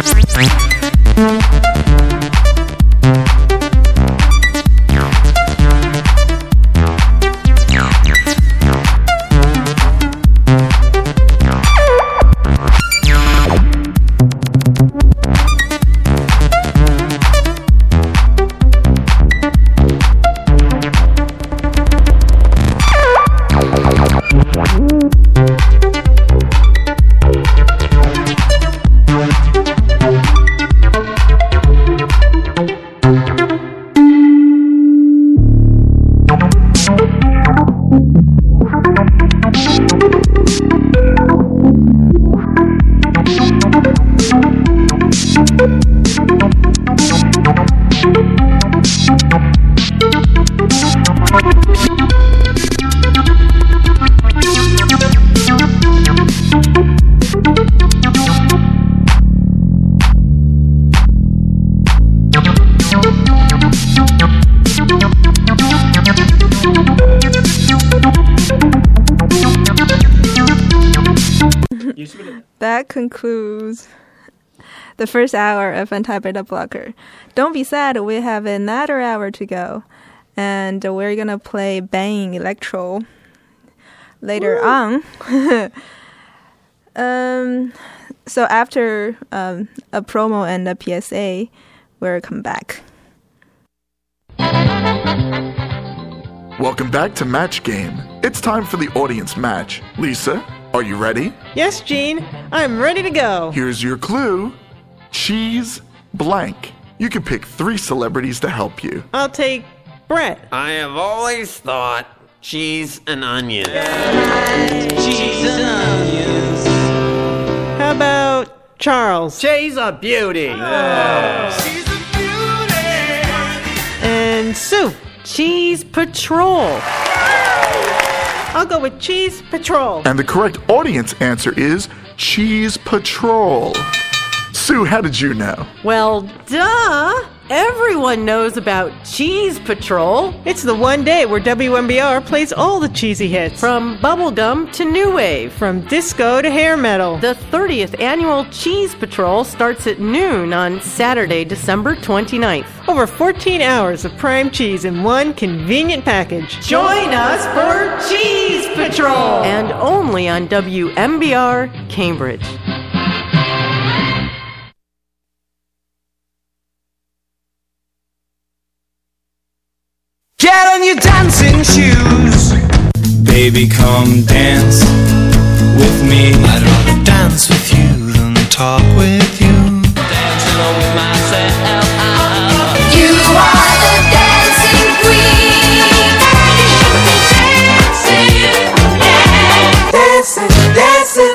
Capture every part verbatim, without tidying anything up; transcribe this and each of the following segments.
That concludes the first hour of Anti-Beta Blocker. Don't be sad, we have another hour to go. And we're going to play Bang Electro later Woo. on. um, so after um, a promo and a P S A, we'll come back. Welcome back to Match Game. It's time for the audience match. Lisa, are you ready? Yes, Gene. I'm ready to go. Here's your clue. Cheese blank. You can pick three celebrities to help you. I'll take Brett. I have always thought cheese and onions. Yeah. Cheese and onions. How about Charles? She's a beauty. Oh. She's a beauty. And Sue. Cheese Patrol. I'll go with Cheese Patrol. And the correct audience answer is Cheese Patrol. Sue, how did you know? Well, duh. Everyone knows about Cheese Patrol. It's the one day where W M B R plays all the cheesy hits. From bubblegum to new wave. From disco to hair metal. The thirtieth annual Cheese Patrol starts at noon on Saturday, December twenty-ninth. Over fourteen hours of prime cheese in one convenient package. Join us for Cheese Patrol! And only on W M B R Cambridge. Get on your dancing shoes. Baby, come dance with me. I'd rather dance with you than talk with you. Dancing on with myself. You are the dancing queen. Dancing, dancing,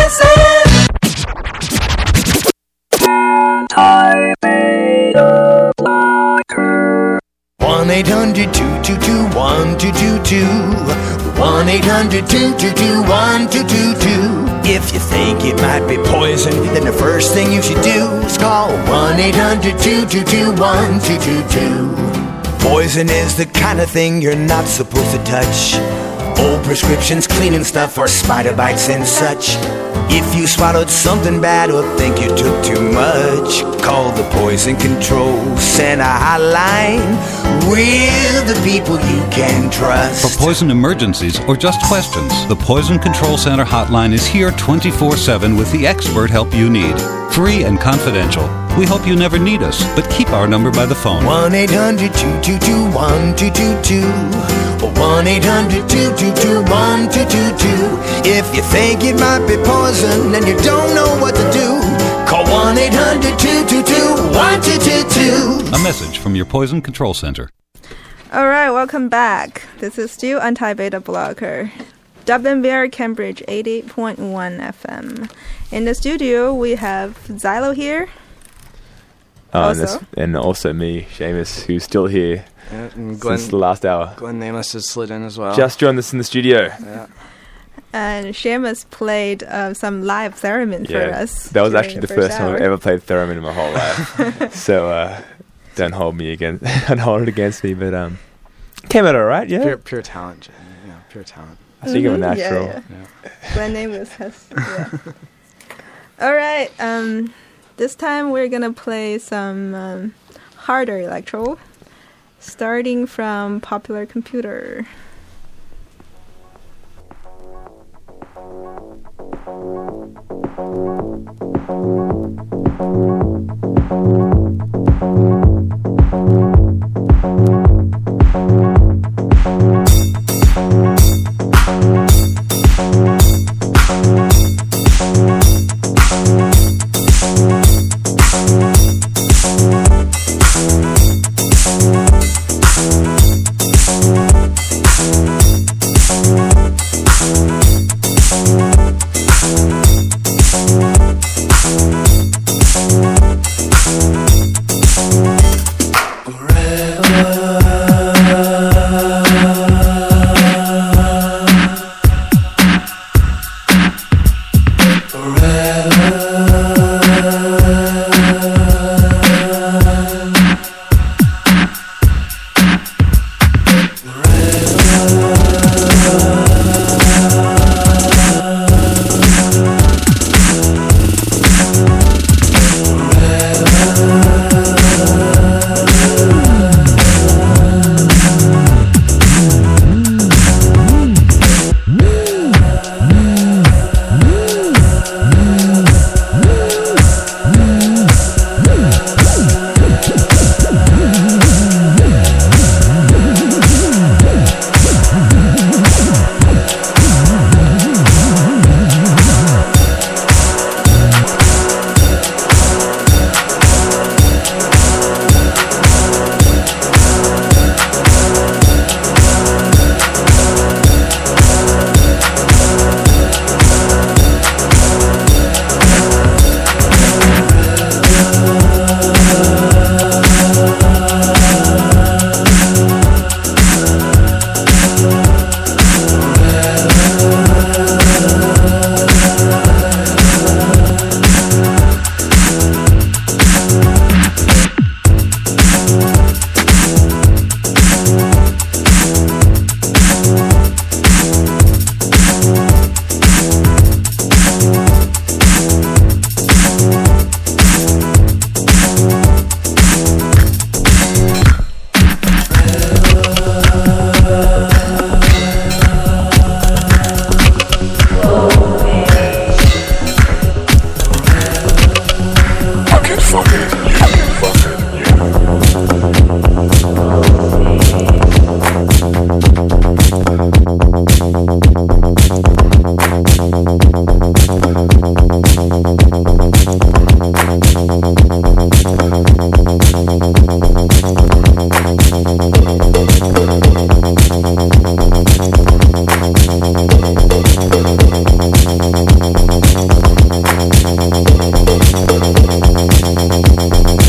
dancing, dancing. Anti-Beta Blocker. one eight hundred two two two one two two two. one eight hundred two two two one two two two. If you think it might be poison, then the first thing you should do is call one eight hundred two two two one two two two. Poison is the kind of thing you're not supposed to touch. Old prescriptions, cleaning stuff, or spider bites and such. If you swallowed something bad or think you took too much, call the Poison Control Center hotline with the people you can trust. For poison emergencies or just questions, the Poison Control Center hotline is here twenty-four seven with the expert help you need. Free and confidential. We hope you never need us, but keep our number by the phone. one eight hundred two two two one two two two. one eight hundred two two two one two two two. If you think it might be poison and you don't know what to do, call one eight hundred two two two one two two two. A message from your Poison Control Center. All right, welcome back. This is still Anti-Beta Blocker. W M B R Cambridge eighty-eight point one F M. In the studio, we have Xylo here. Oh, also. And, this, and also me, Seamus, who's still here yeah, and Glenn, since the last hour. Glenn Namus has slid in as well. Just joined us in the studio. Yeah. And Seamus played uh, some live theremin yeah, for us. That was actually the, the first, first time I've ever played theremin in my whole life. So uh, don't hold me against, don't hold it against me. But um, came out all right, yeah. Pure, pure talent, Jay. Yeah, pure talent. I think mm-hmm, I'm a natural. Yeah, yeah. yeah. Glenn Namus has. Yeah. All right. Um, This time we're gonna play some um, harder electro, starting from Popular Computer. We'll be right back.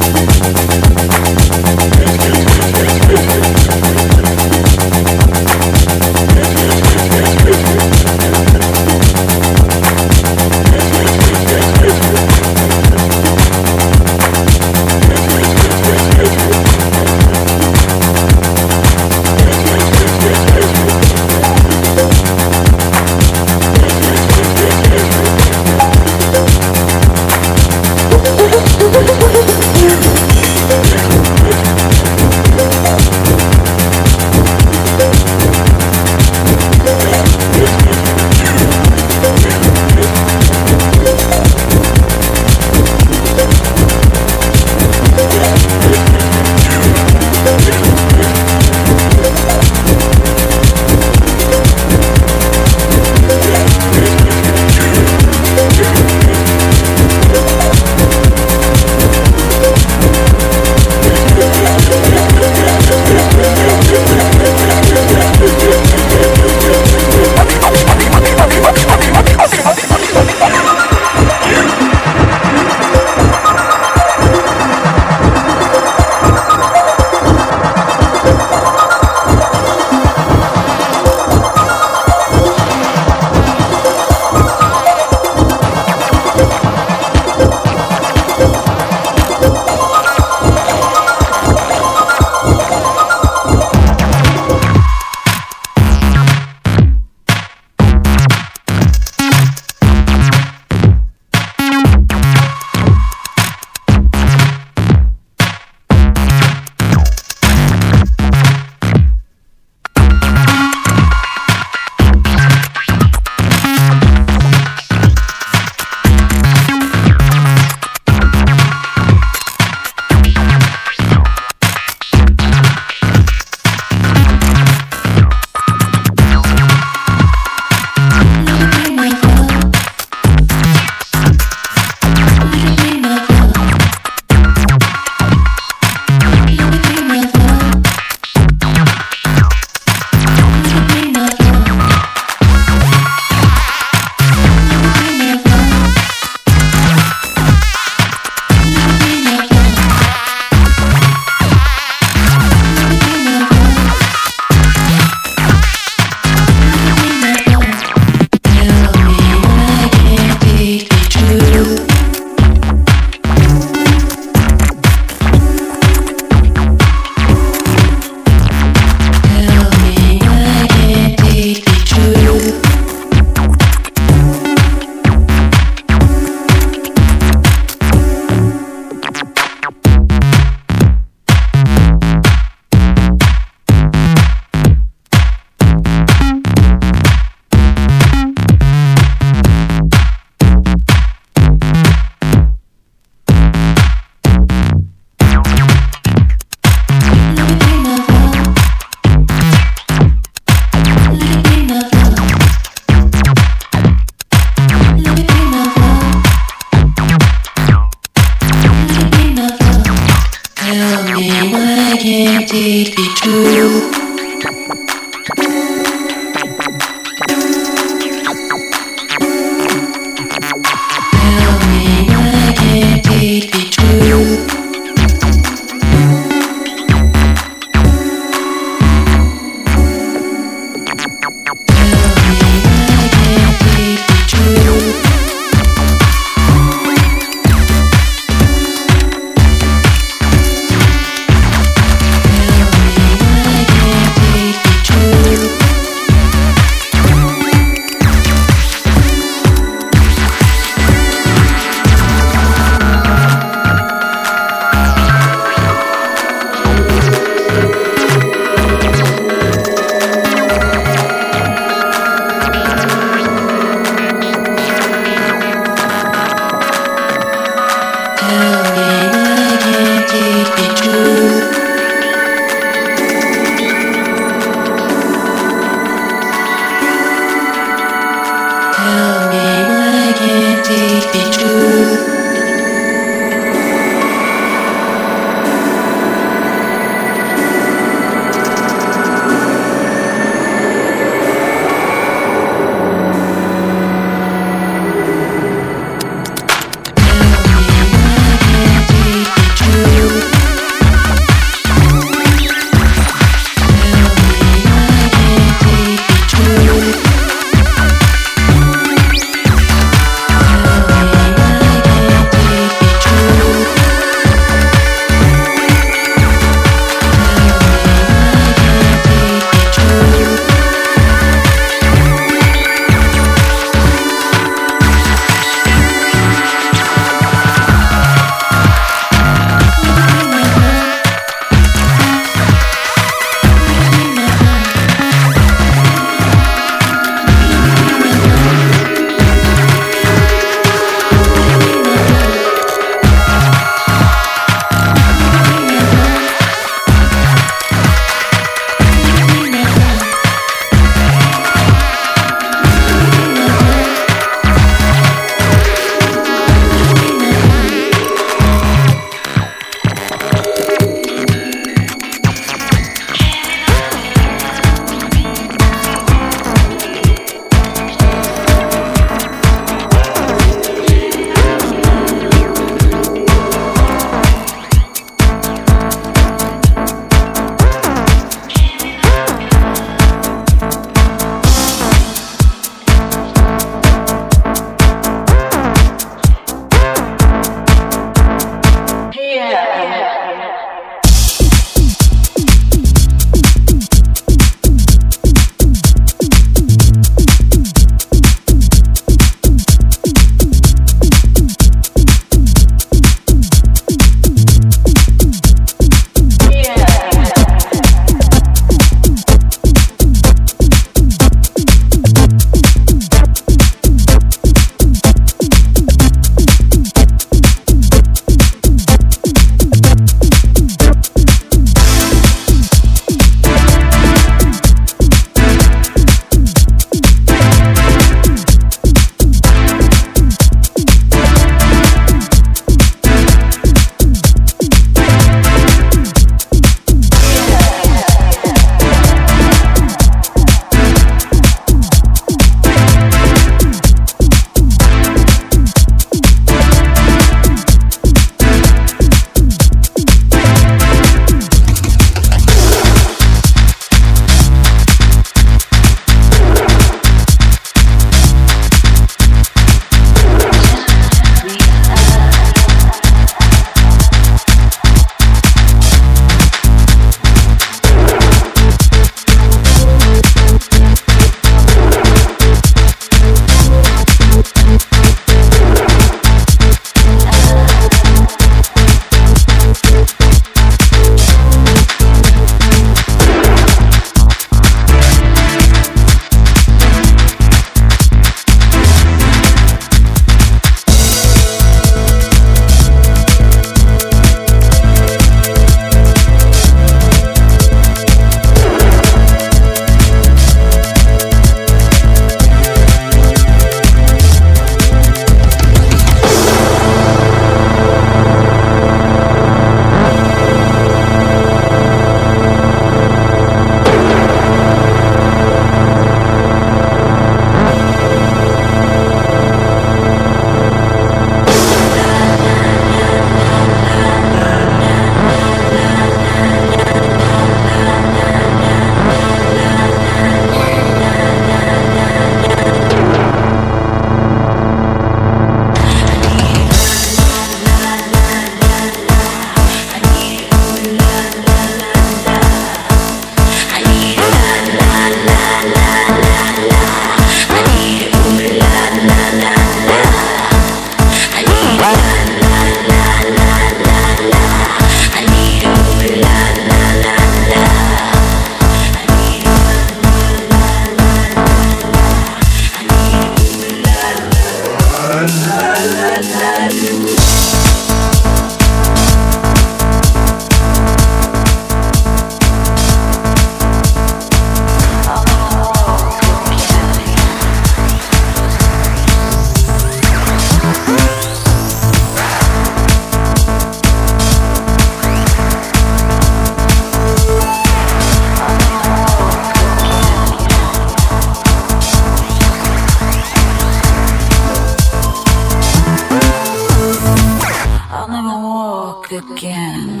again.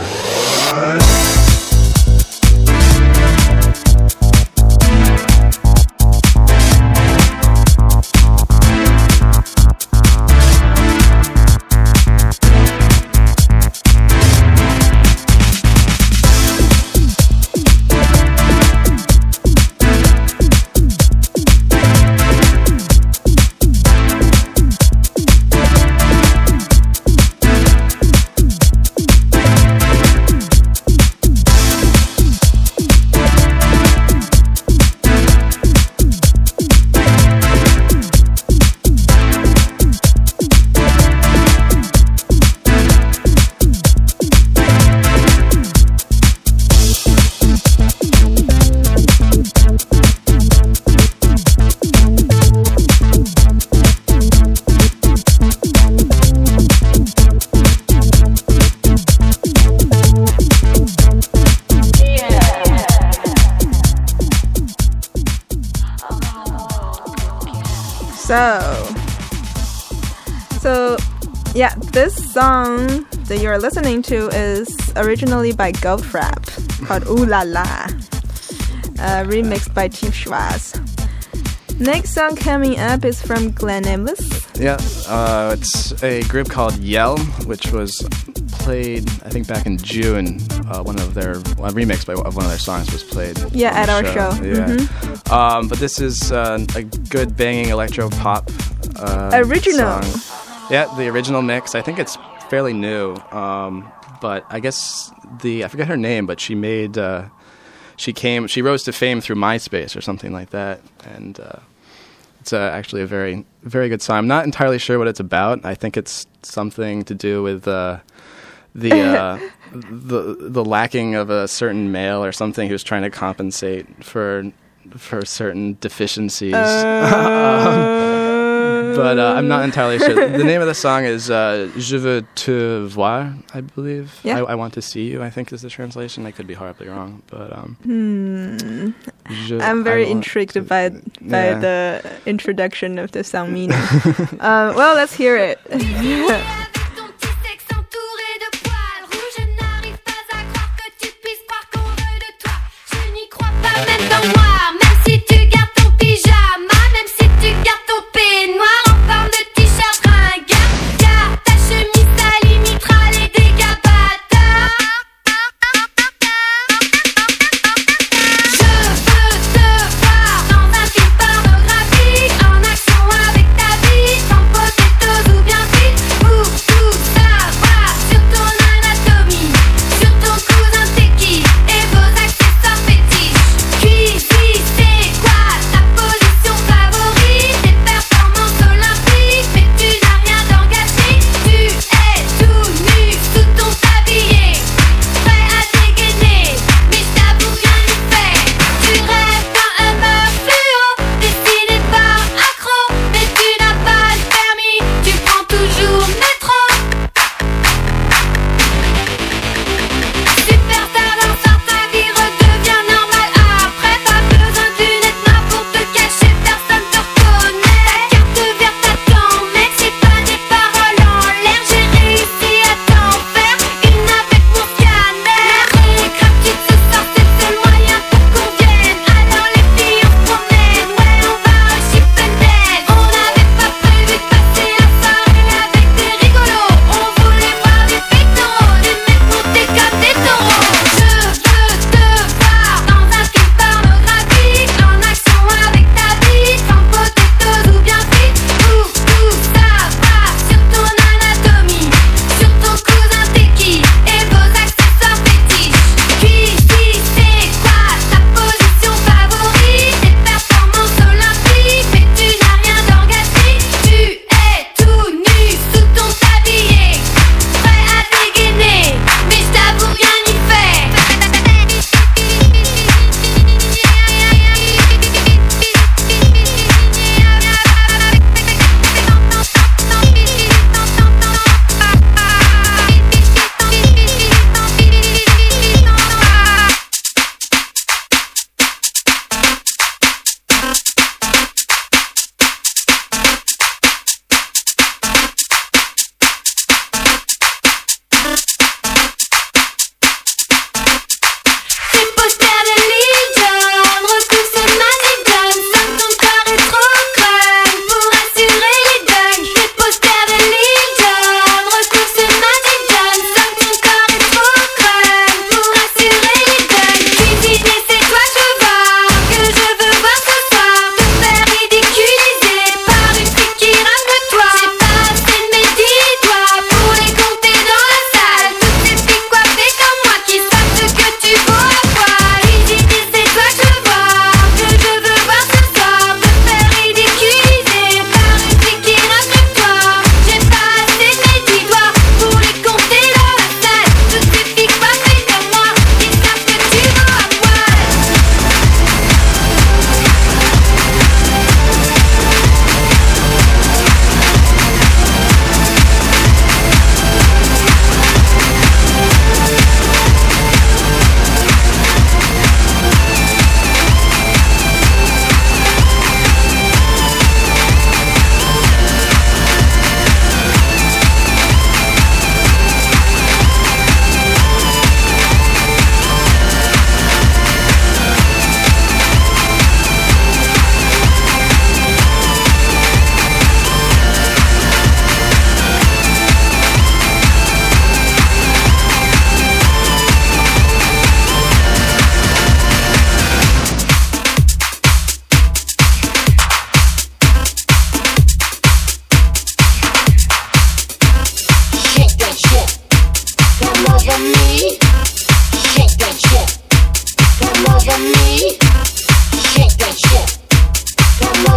So, so yeah, this song that you're listening to is originally by Goldfrapp called Ooh La La, uh, remixed by Tief Schwarz. Next song coming up is from Glenn Amos. Yeah, uh, it's a group called Yell, which was played, I think, back in June. Uh, one of their well, a remix by, of one of their songs was played. Yeah, at our show. show. Yeah, mm-hmm. um, but this is uh, a good banging electro pop uh, original. song. Yeah, the original mix. I think it's fairly new, um, but I guess the I forget her name, but she made uh, she came she rose to fame through MySpace or something like that, and uh, it's uh, actually a very very good song. I'm not entirely sure what it's about. I think it's something to do with uh, the uh, the the lacking of a certain male or something who's trying to compensate for for certain deficiencies. Uh... um, but uh, I'm not entirely sure. The name of the song is uh, Je veux te voir, I believe. Yeah. I, I want to see you, I think is the translation. I could be horribly wrong, but um, hmm. je, I'm very I intrigued to, by by yeah. the introduction of the song meaning. uh, well, let's hear it. Ooh.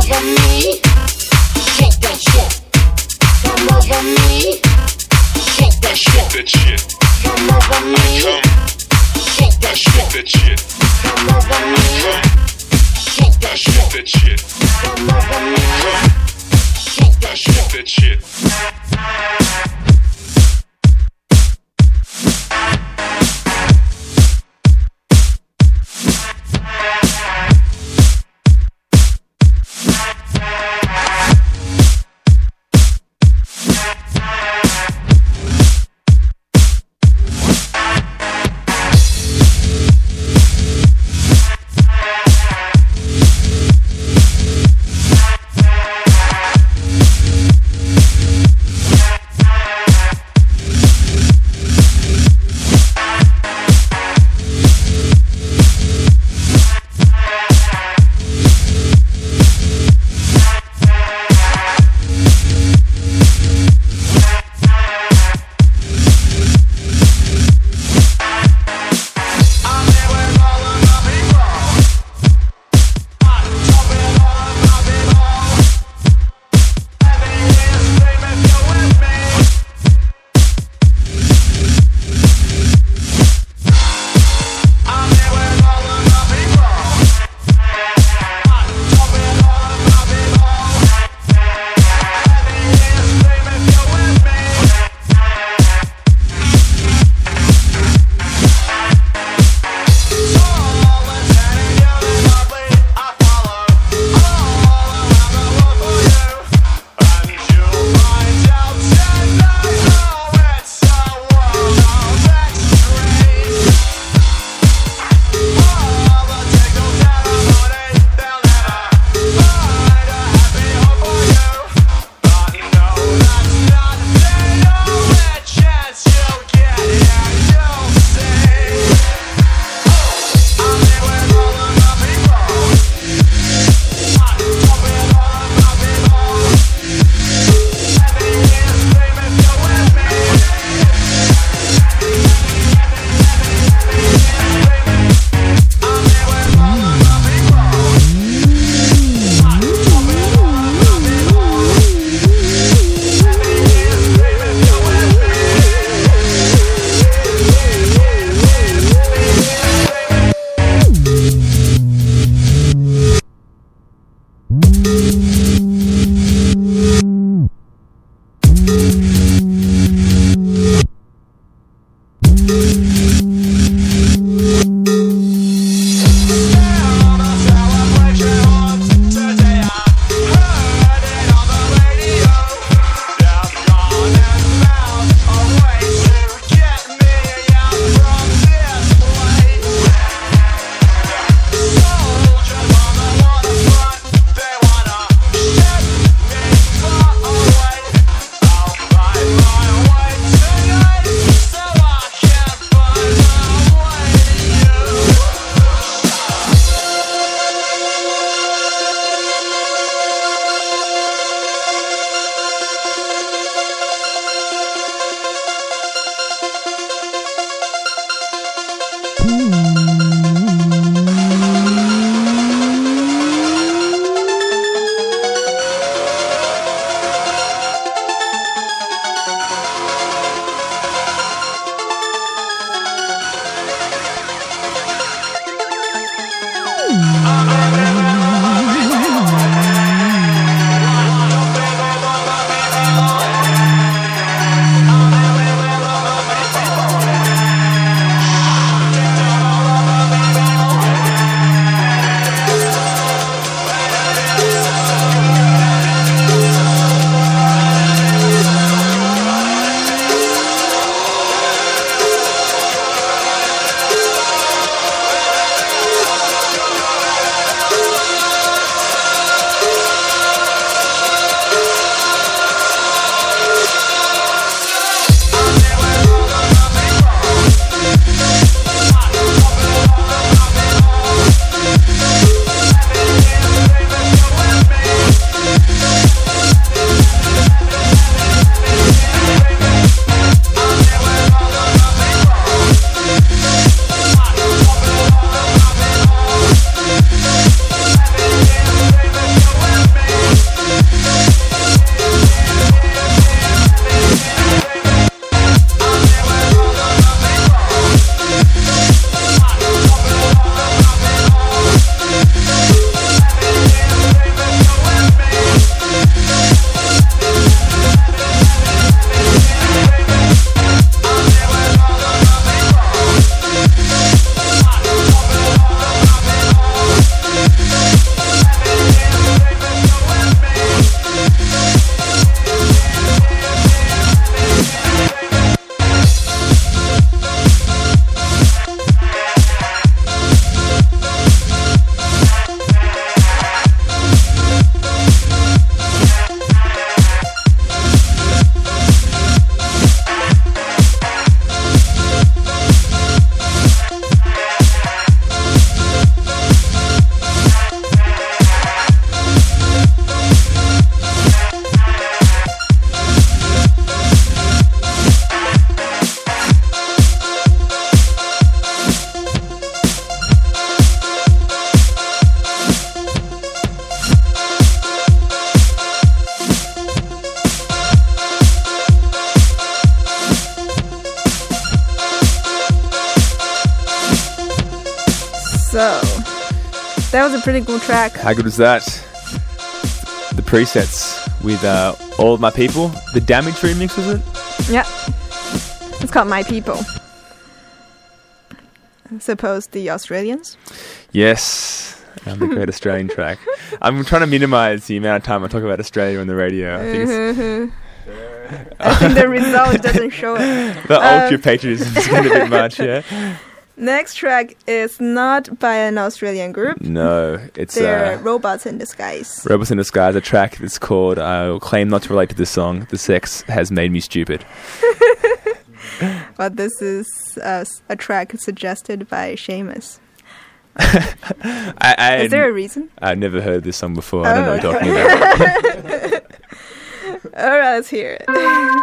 over me, shake that shit. Come over me, shake that shit. That shit. Come over me, shake that shit. That shit. Come over me, shake that shit. That shit. Come over me, shake that shit. That shit. was a pretty cool track. How good was that? The presets with uh, All of My People. The Damage remix, was it? Yeah. It's called My People. Suppose the Australians? Yes. Um, the great Australian track. I'm trying to minimise the amount of time I talk about Australia on the radio. I think, it's, I think the result doesn't show it. the Um, ultra patriotism is getting a bit much, yeah? Next track is not by an Australian group. No, it's They're uh, Robots in Disguise. Robots in Disguise, a track that's called, I will claim not to relate to this song, The Sex Has Made Me Stupid. But this is uh, a track suggested by Seamus. I, I Is there a reason? I've never heard this song before. Oh. I don't know what you're talking about. All right, let's hear it.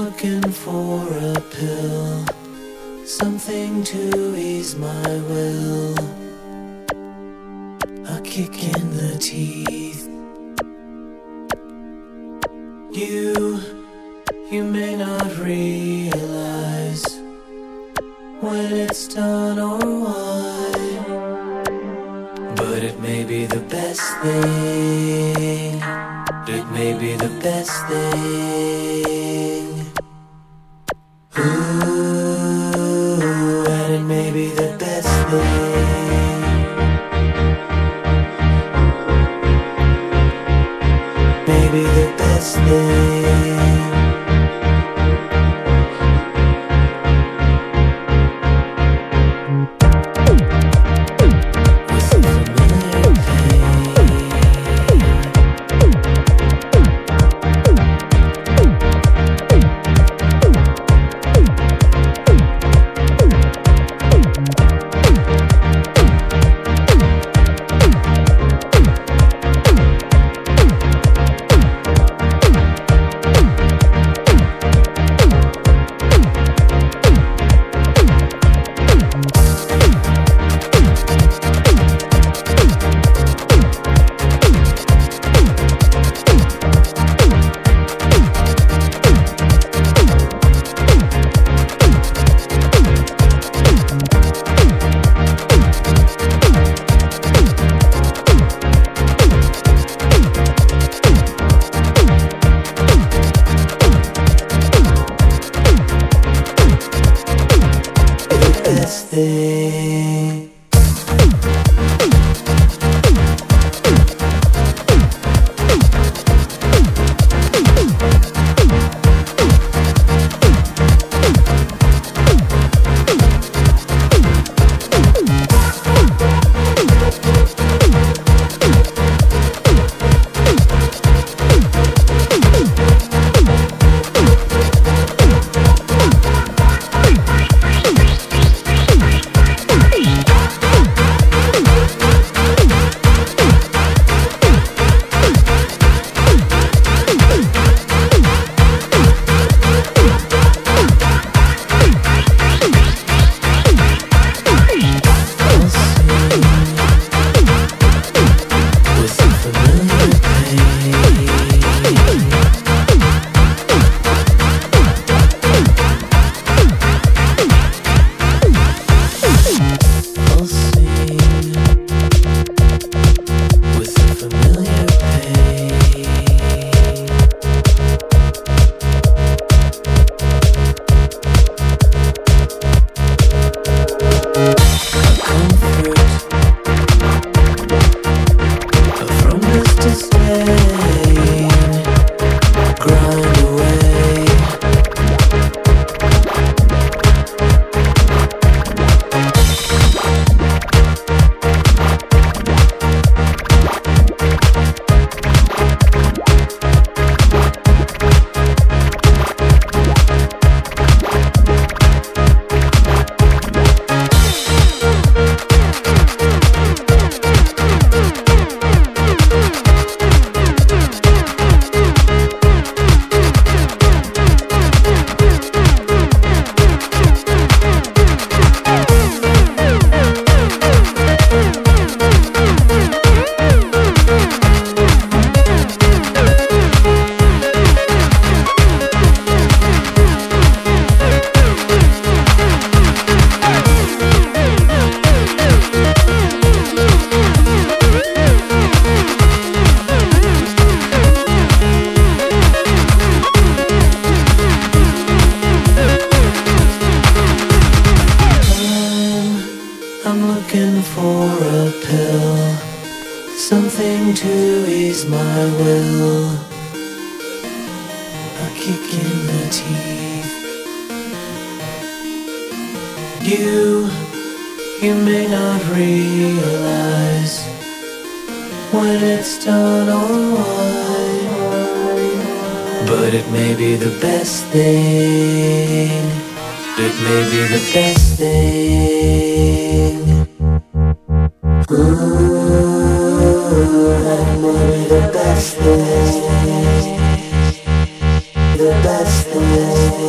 looking for a pill, something to ease my will. A kick in the teeth. You, you may not realize when it's done or why, but it may be the best thing. It may be the best thing. Ooh, and it may be the best thing. Maybe the best thing. something to ease my will. A kick in the teeth. You, you may not realize when it's done or why, but it may be the best thing. It may be the best thing. Ooh, that may be the best thing. The best thing.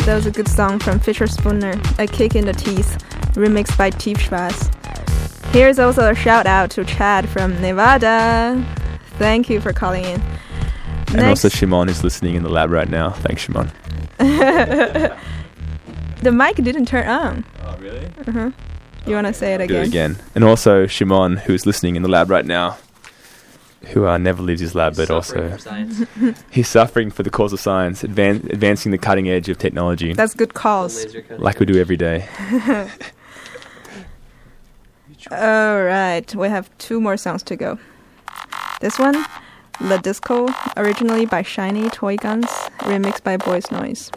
that was a good song from Fisher Spooner, A Kick in the Teeth, remixed by Tief Schwarz. Here's also a shout out to Chad from Nevada. Thank you for calling in. And Next. Also Shimon is listening in the lab right now. Thanks, Shimon. The mic didn't turn on. Oh, really? Uh-huh. You want to say it again? Do it again. And also Shimon, who's listening in the lab right now, who uh, never leaves his lab, he's but also he's suffering for the cause of science, advan- advancing the cutting edge of technology. That's good calls. Like we do every day. All right, we have two more songs to go. This one, La Disco, originally by Shiny Toy Guns, remixed by Boys Noise.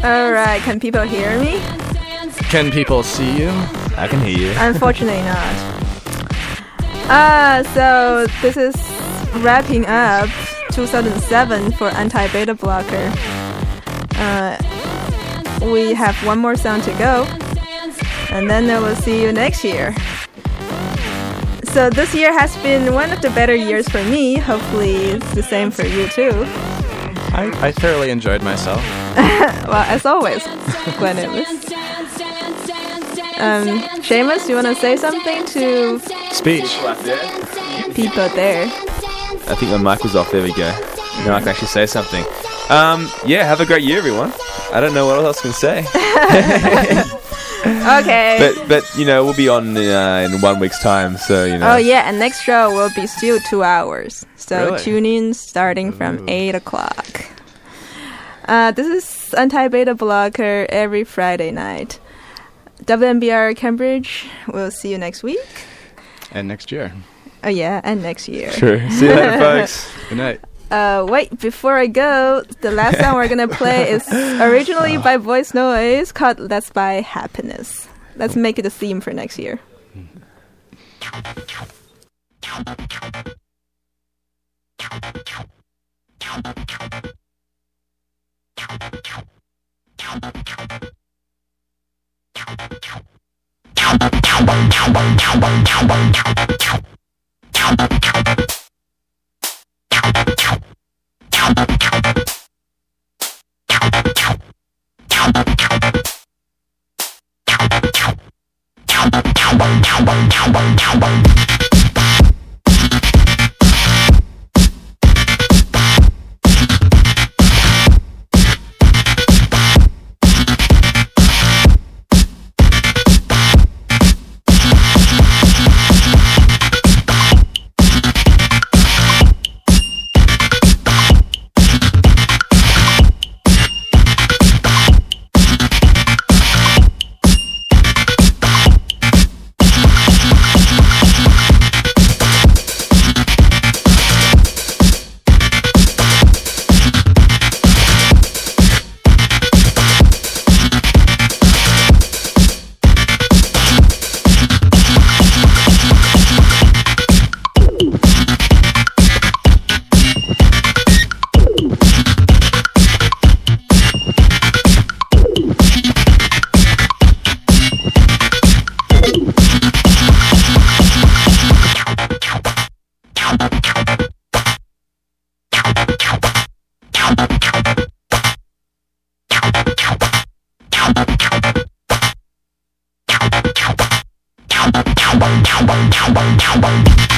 All right, can people hear me? Can people see you? I can hear you. Unfortunately not. Uh, so this is wrapping up two thousand seven for Anti-Beta Blocker. Uh, we have one more song to go, and then I will see you next year. So this year has been one of the better years for me. Hopefully it's the same for you too. I, I thoroughly enjoyed myself. Well, as always, when it was. Um, Seamus, you want to say something to Speech. people there? I think my mic was off. There we go. Now I can actually say something. Um, yeah, have a great year, everyone. I don't know what else I can say. Okay. But, but you know, we'll be on uh, in one week's time, so, you know. Oh, yeah, and next show will be still two hours. So Really? tune in starting from eight o'clock. Uh, this is Anti-Beta Blocker every Friday night. W M B R Cambridge, we'll see you next week. And next year. Oh, yeah, and next year. Sure. See you later, folks. Good night. Uh, wait, before I go, the last song we're gonna play is originally by Voice Noise, called Let's Buy Happiness. Let's make it a theme for next year. Wow, wow, wow, wow, wow, wow.